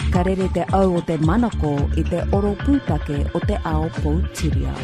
Ka rere te au o te manako i te oro pūtake o te ao Poutireo.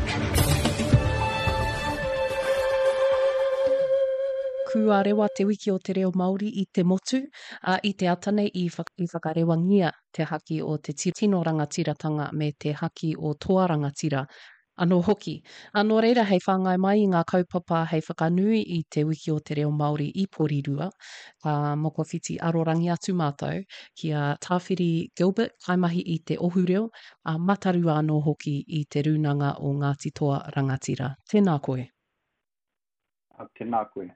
Kua rewa te wiki o te reo Māori i te motu, i te atane i whakarewangia te haki o te tino rangatiratanga me te haki o toa rangatira. Anō hoki. Anō reira hei whāngai mai i ngā kaupapa hei whakanui i te wiki o te reo Māori i Porirua. Moko whiti arorangi atu mātou kia Tāwhiri Gilbert kaimahi i te ohureo, matarua anō hoki i te runanga o Ngāti Toa Rangatira. Tēnā koe. Tēnā koe.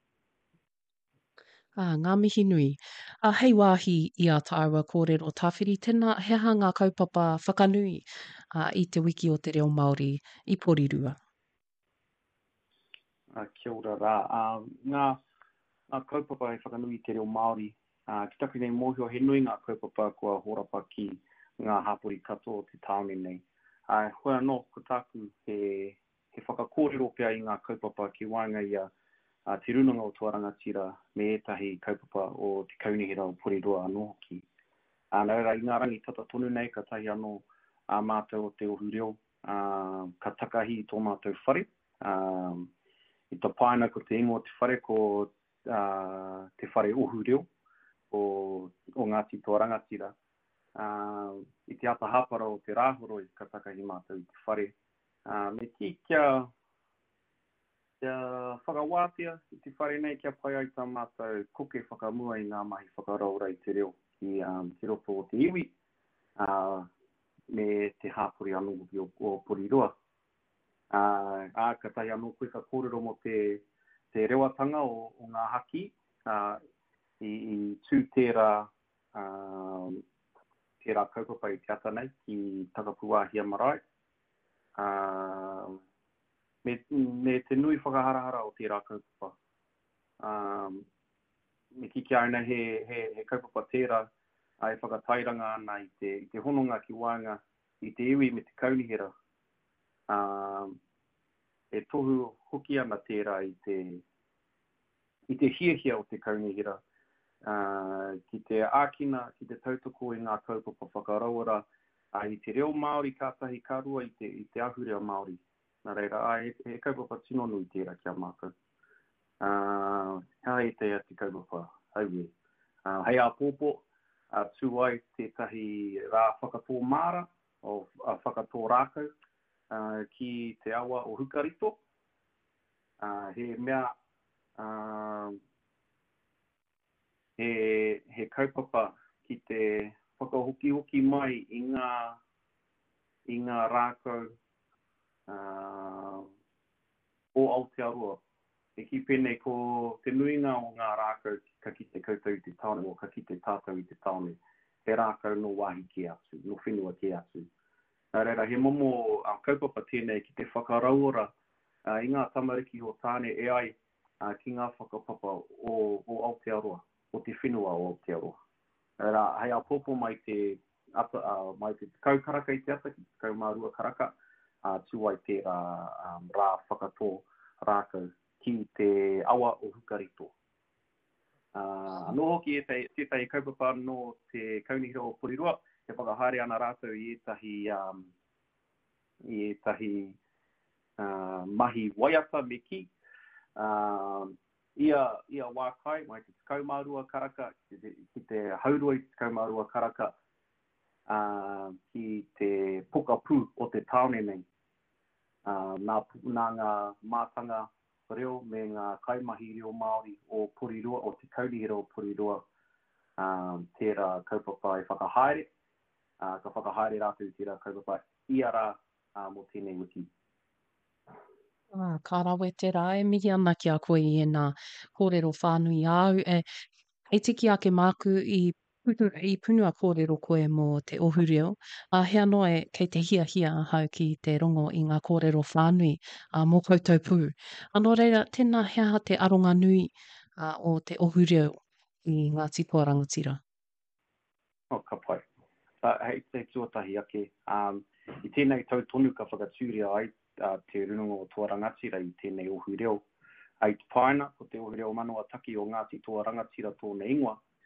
Ngā mihi nui. Hei wāhi i a tāua kōrero Tāwhiri, tēnā heha ngā kaupapa whakanui i te wiki o te reo Māori i Porirua. Kia ora rā. Ngā kaupapa e whakanui i te reo Māori. Ki taki nei mōhio he nui ngā kaupapa kua horapa ki ngā hapori katoa o te tāone nei. Hoi anō ko tāku he whakakōrero pia i ngā kaupapa ki wānga ia te runanga o Toa Rangatira me etahi kaupapa o te kaunihira o Porirua anō hoki. Nā reira i ngā rangi tata tonu nei ka tahi anō mātou o te ohureo, ka takahi i tō mātou whare. I tā paina ko te ingo o te whare ko te whare ohureo o Ngāti Toa Rangatira. I te ata hapara o te rāhoro i ka takahi mātou i te whare. Me ki kia whakawātia i te whare nei kia pai ai tā mātou koke whakamua i ngā mahi whakaraura i te reo ki te roto o te iwi me te hāpori anō o Porirua. Ka tahi anō koe ka kōrero mo te rewatanga o ngā haki i tū tērā kaupapa i te ata nei ki Takapuāhia Marae. Me te nui whakaharahara o tērā kaupapa. Me kiki aina he kaupapa tērā e whakatairanga ana i te hononga ki wānga i te iwi me te kaunihira. E tohu hoki ana tērā i te hiahia o te kaunihira. Ki te ākina, ki te tautoko i ngā kaupapa whakarauara i te reo Māori kātahi karua i te ahurea Māori. Nā reira, he kaupapa tino nui tērā kia mātou. Hei te kaupapa, hauwe. Hei a pōpō, tū ai tētahi rā whakatō māra, o whakatō rākau, ki te awa o Hukarito. He mea, he kaupapa ki te whakahoki-hoki mai i ngā rākau o Aotearoa. E ki pēnei ko te nuinga o ngā rākau ka ki te koutou i te taone, o ka ki te tātou i te taone. He rākau no wāhi ki atu, no whenua ki atu. Nā reira, he momo kaupapa tēnei ki te whakaraura i ngā tamariki o tāne e ai ki ngā whakapapa o Aotearoa, o te whenua o Aotearoa. Nā reira, hei a pōpō mai te kaukaraka i te ata, ki te kaumārua karaka, tū ai tērā rā whakatō rākau ki te awa o Hukarito. Anō hoki tētahi kaupapa no te kaunihira o Porirua, he whakahaere ana rātou i etahi mahi waiata me ki. Ia wākai, mai te kaumārua karaka, ki te haurua i te kaumārua karaka, ki te pokapū o te taone nei. Nā ngā mātanga reo me ngā kaimahi reo Māori o Porirua, o te kaunihira o Porirua, tērā kaupapa e whakahaere, ka whakahaere rātou tērā kaupapa iara mo tēnei wiki. Ka rawe tērā, mihi ana ki a koe i ena kōrero whānui au. E tiki ake māku i punua kōrero koe mō te ohureo. Hea noe kei te hiahia hau ki te rongo i ngā kōrero whānui mō koutou pū. Anō reira, tēnā hea te aronga nui o te ohureo i Ngāti Toa Rangatira. Ka pai. Hei te tuatahi ake. I tēnei tau tonu ka whakatūria ai te rununga o Toa Rangatira i tēnei ohureo. Ai te paina, ko te ohureo manawa taki o Ngāti Toa Rangatira tōna ingoa.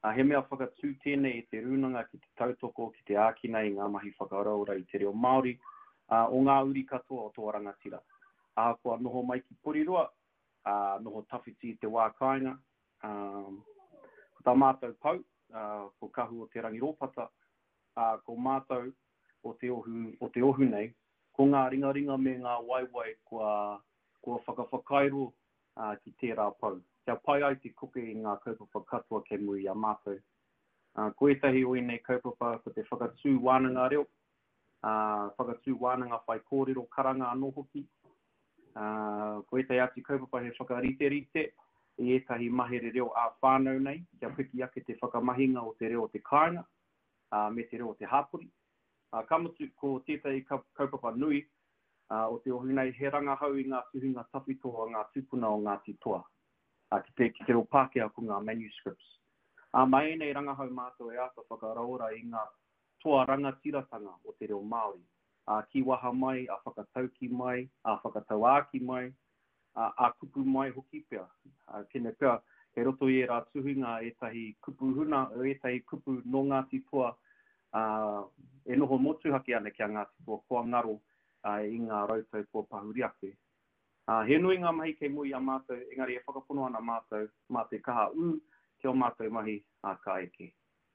He mea whakatū tēnei e te runanga ki te tautoko, ki te ākina i ngā mahi whakaaraura i te reo Māori, o ngā uri katoa o tō rangatira. Kua noho mai ki Porirua, noho tawhiti i te wā kāinga, ko tā mātou pau, ko kahu o te rangirōpata, ko mātou o te ohu nei, ko ngā ringa me ngā waiwai kua whakawhakairo ki tērā pau. Kia pai ai te kuke i ngā kaupapa katoa ke mui a mātou. Ko etahi o nei kaupapa ko te whakatū wānanga reo, whakatū wānanga whai kōrero karanga anō hoki. Ko etahi ati kaupapa he whakarite-rite, i etahi mahere reo a whānau nei, kia piki ake te whakamahinga o te reo o te kāinga, me te reo o te hāpuri. Kamutu ko tētahi kaupapa nui, o te ohu nei he rangahau i ngā tuhinga tawhitoa ngā tupuna o ngā titoa. Ki te reo Pākehā ko ngā manuscripts. Mai nei rangahau mātou e ata whakaraora i ngā toa rangatiratanga o te reo Māori. Ki waha mai, a whakatauki mai, a whakatauaki mai, a kupu mai hoki pia. Kene pia, he roto i e rā tuhinga etahi kupu huna, etahi kupu no ngā titoa, e noho motuhaki ane kia ngā titoa kua ngaro i ngā rautau kua pahuri ake. He nui ngā mahi kei mui a mātou, engari e whakapono ana mātou, mā te kaha kia o mātou mahi ka eke.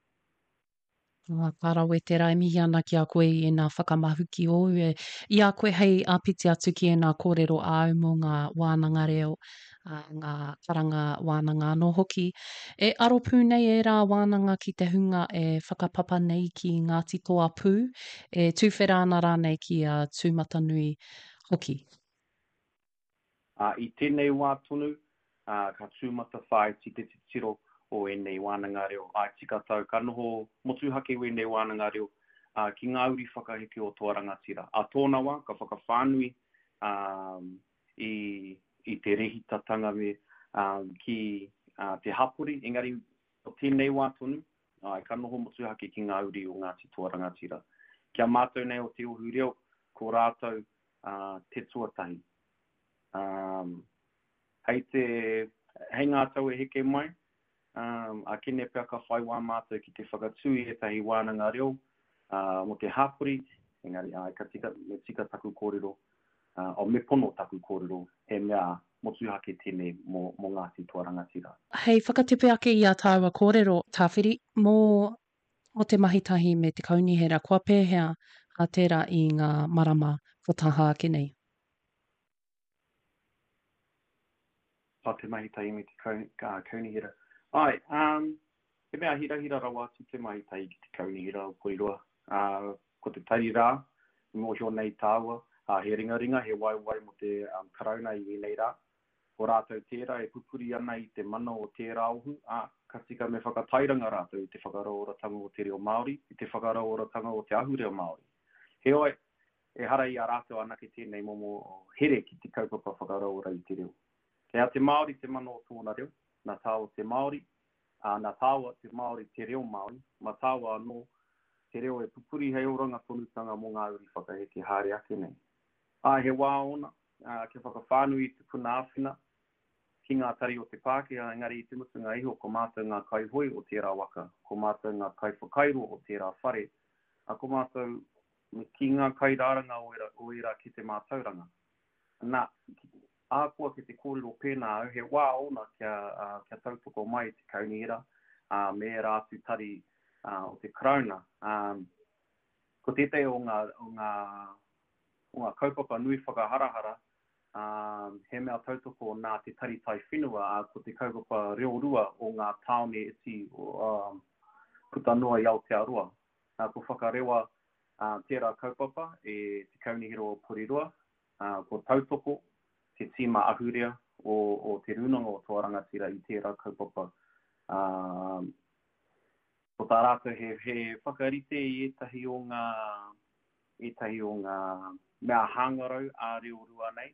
Kārawe te rai mihi ana ki a koe i nā whakamahuki o e. I a koe hei āpiti atu ki e nā kōrero āu mo ngā wānanga reo, ngā karanga wānanga anō hoki. E aropu nei e rā wānanga ki te hunga e whakapapa nei ki Ngāti Toa Pū, e tūwhera ana rānei ki a Tūmatanui hoki. I tēnei wā tonu, ka tūmata whai ti te tiro o enei wānanga reo. Tika tau, ka noho motuhake o enei wānanga reo ki ngā uri whakaheke o tō rangatira. Tōna wā, ka whakawhānui i te rehitatanga me ki te hapuri. Engari, o tēnei wā tonu, ka noho motuhake ki ngā uri o Ngāti Toa Rangatira. Kia mātou nei o te ohu reo, ko rātou te tuatahi. Hei ngā tau e heke mai, a kene pia ka whai wā mātou ki te whakatū i etahi wānanga reo, mo te hapuri, engari ka tika taku kōrero, o me pono taku kōrero, he mea motuhake tēnei mo Ngāti Toa Rangatira. Hei whakatepe ake i a tāua kōrero, tāwhiri, mō te mahitahi me te kaunihera, kua pēhea a tērā i ngā marama o taha ake nei. Pa te mahitahi me te kaunihera. He mea hira rawa atu te mahitahi ki te kaunihera o Porirua. Ko te tairi rā, mo hio nei tāua, he ringa, he waiwai mo te karauna i nei rā. Ko rātou tērā e pupuri ana i te mana o tērā ohu, ka tika me whakatairanga rātou i te whakaroratanga o te reo Māori, i te whakaroratanga o te ahu reo Māori. He oi, e hara i a rātou anake tēnei momo here ki te kaupapa whakarora i te reo. Kea te Māori te mana o tōna reo, nā tāua te Māori, nā tāua te Māori te reo Māori, mā tāua anō te reo e pupuri hei oranga tonutanga mō ngā uri whakaheke haere ake nei. He wā ona, ke whakawhānui te puna āwhina, ki ngā tari o te Pākehā, engari i te mutunga iho, ko mātou ngā kaihoi o tērā waka, ko mātou ngā kaiwhakairo o tērā whare, ko mātou ki ngā kairāranga o ira ki te mātauranga. Nā, ākua ki te kōrero pēnā, he wā ona kia tautoko mai te kaunihera, me rātu tari o te karauna. Ko tētai o ngā kaupapa nui whakaharahara, he mea tautoko nā te tari tai whenua, ko te kaupapa reo rua o ngā taone eti puta noa i Aotearoa. Ko whakarewa tērā kaupapa e te kaunihera o Porirua, ko tautoko, te tīma ahurea o te runanga o tō rangatira i tērā kaupapa. Ko tā rātou he whakarite i etahi o ngā mea hangarau a reo rua nei,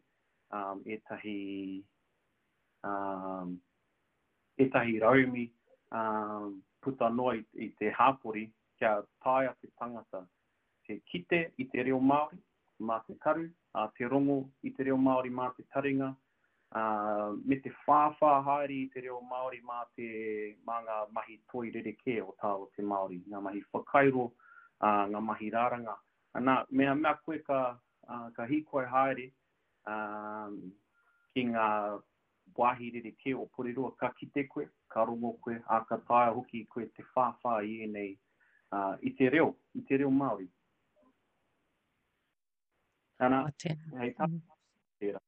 etahi raumi puta noa i te hāpori, kia tāia te tangata, te kite i te reo Māori, mā te karu, te rongo i te reo Māori mā te taringa, Me te whāwha haere i te reo Māori mā ngā mahi toi rereke o tāo te Māori, ngā mahi whakairo, ngā mahi rāranga. Nā, mea koe ka hikoe haere ki ngā wāhi rereke o Porirua, ka kite koe, ka rongo koe, ka taia hoki koe te whāwha i enei i te reo Māori. Ana, hei tātera.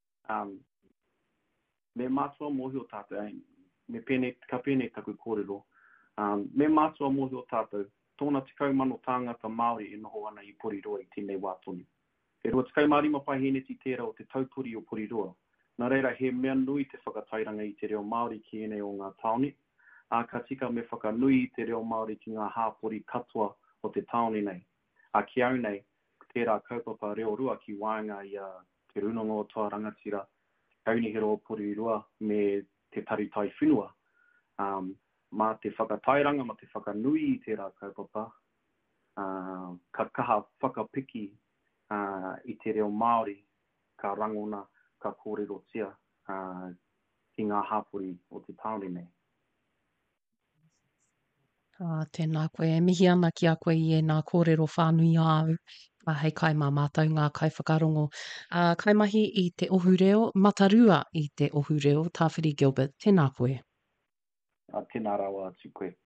Me mātua mohi o tātou, ka pēnei taku kōrero. Me mātua mohi o tātou, tōna tikau mano tāngata Māori e noho ana i Porirua i tēnei wātoni. E rua tikau marima paheneti tērā o te taupuri o Porirua. Nā reira, he mea nui te whakatairanga i te reo Māori ki enei o ngā taone. Ka tika me whakanui i te reo Māori ki ngā hāpori katoa o te taone nei. Ki au nei, tērā kaupapa reo rua ki wāinga i te runongo o toa rangatira, kaunihiro o Porirua me te taritai whenua. Mā te whakatairanga, mā te whakanui i tērā kaupapa, ka kaha whakapiki i te reo Māori, ka rangona, ka kōrerotia ki ngā hāpori o te taone nei. Tēnā koe, e mihi ana ki a koe i e nā kōrero whānui au, hei kai mā mātou ngā kai whakarongo. Kai mahi i te ohureo, matarua i te ohureo, Tāwhiri Gilbert, tēnā koe. Tēnā rawa atu koe.